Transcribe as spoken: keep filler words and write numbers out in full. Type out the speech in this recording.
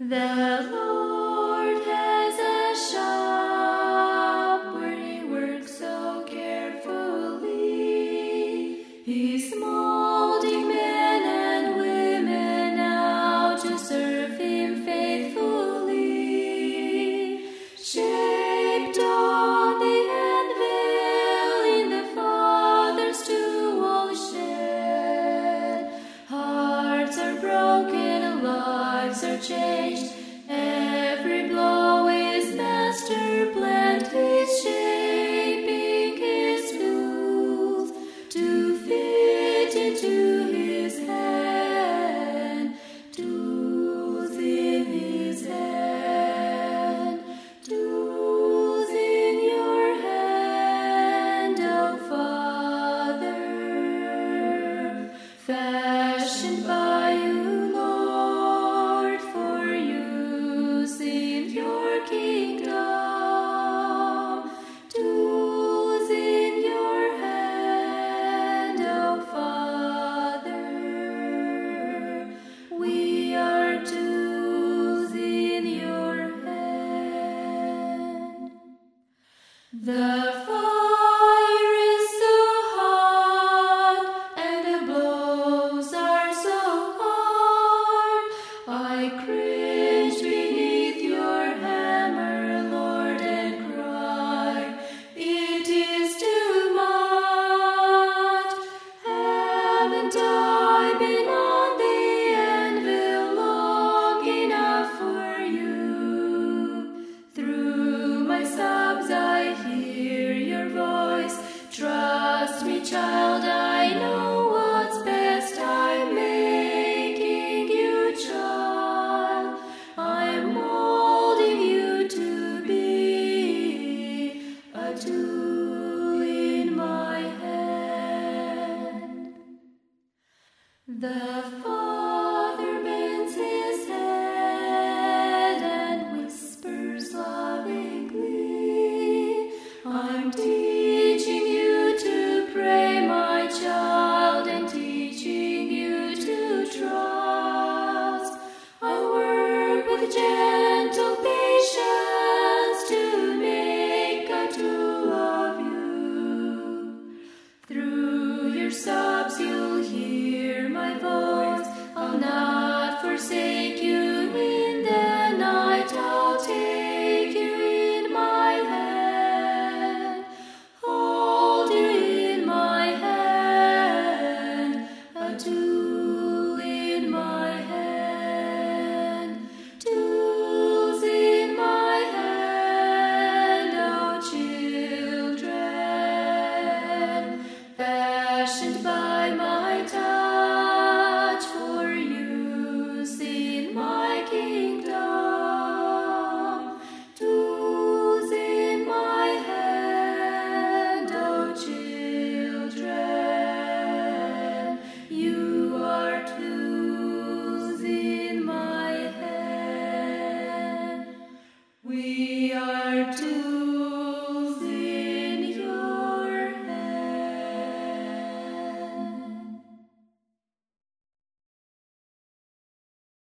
The Lord has a shop where He works so carefully. He's molding men and women out to serve Him faithfully. Shaped on the anvil in the Father's tool shed, hearts are broken, lives are changed. Every blow is master planned. He's shaping His tools to fit into His hand. Tools in His hand. Tools in your hand, O Father. Fashioned by you, Lord, for use in your kingdom. Tools in your hand, O Father. We are tools in your hand. The fire is so hot and the blows are so hard. I cringe beneath your hammer, Lord, and cry, it is too much. Haven't I been on the anvil long enough for you? Through my sobs I hear your voice. Trust me, child, I know what's best. I'm making you child. I'm molding you to be a tool in my hand. The Father bends His head and whispers lovingly, I'm teaching you to pray, my child, and teaching you to trust. I work with gentle patience to make a tool of you. Through your sobs you'll hear my voice. I'll not forsake you in the night. I'll take you in my hand, hold you in my hand, a tool in my hand, tools in my hand, oh children, fashioned by my touch for use in my kingdom. Tools in my hand, oh children, you are tools in my hand. We are tools.